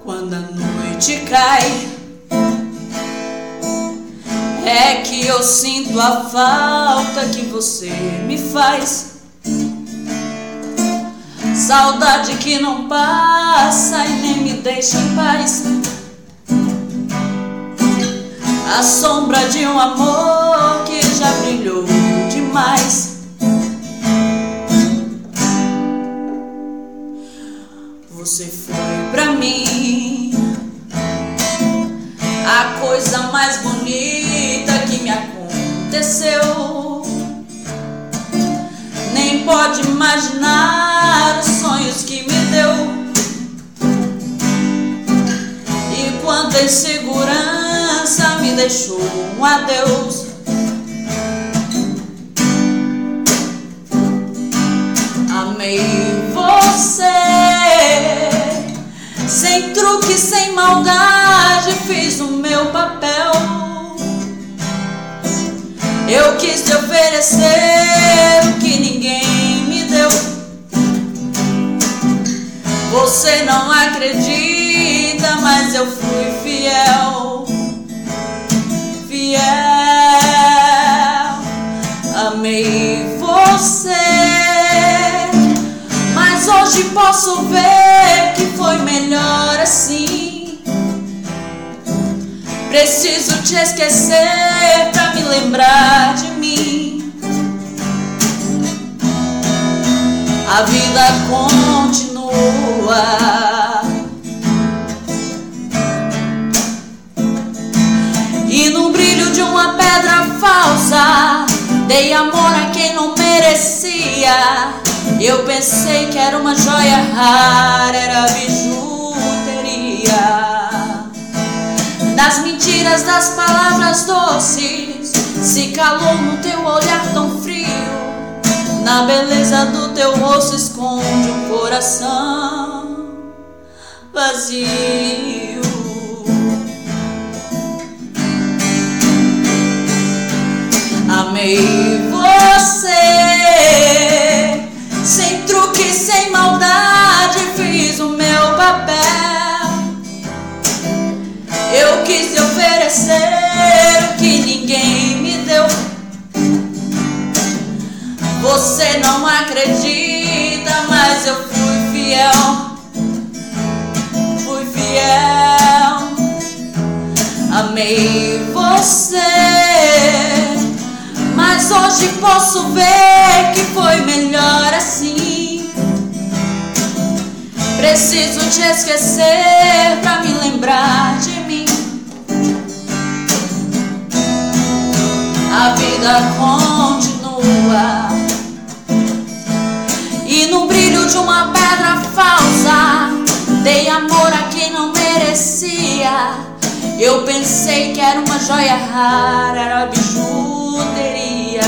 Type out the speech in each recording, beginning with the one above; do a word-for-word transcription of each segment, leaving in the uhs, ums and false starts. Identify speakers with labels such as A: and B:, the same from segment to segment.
A: quando a noite cai, é que eu sinto a falta que você me faz. Saudade que não passa e nem me deixa em paz. A sombra de um amor que já brilhou demais. Você foi pra mim a coisa mais bonita que me aconteceu. Nem pode imaginar os sonhos que me deu. E quanta insegurança me deixou um adeus. Amei você, sem truque, sem maldade, fiz o meu papel. Eu quis te oferecer o que ninguém me deu. Você não acredita, mas eu fui fiel. Fiel. Amei você, mas hoje posso ver que foi melhor assim. Preciso te esquecer pra me lembrar de mim. A vida continua. E no brilho de uma pedra falsa, dei amor a quem não merecia. Eu pensei que era uma joia rara, era bijuteria. Nas mentiras das palavras doces, se calou no teu olhar tão frio. Na beleza do teu rosto esconde um coração vazio. Amei você, sem truque, sem maldade, fiz o meu papel. Eu quis te oferecer o que ninguém me deu. Você não acredita, mas eu fui fiel. Fui fiel. Amei você, mas hoje posso ver que foi melhor assim. Preciso te esquecer pra me lembrar de mim. A vida continua. E no brilho de uma pedra falsa, dei amor a quem não merecia. Eu pensei que era uma joia rara, era bijuteria.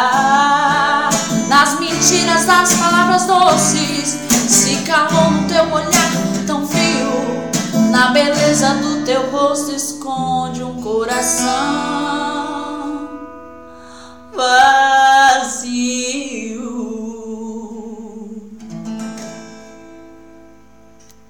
A: Nas mentiras das palavras doces, se calou no teu olhar tão frio. Na beleza do teu rosto esconde um coração vazio.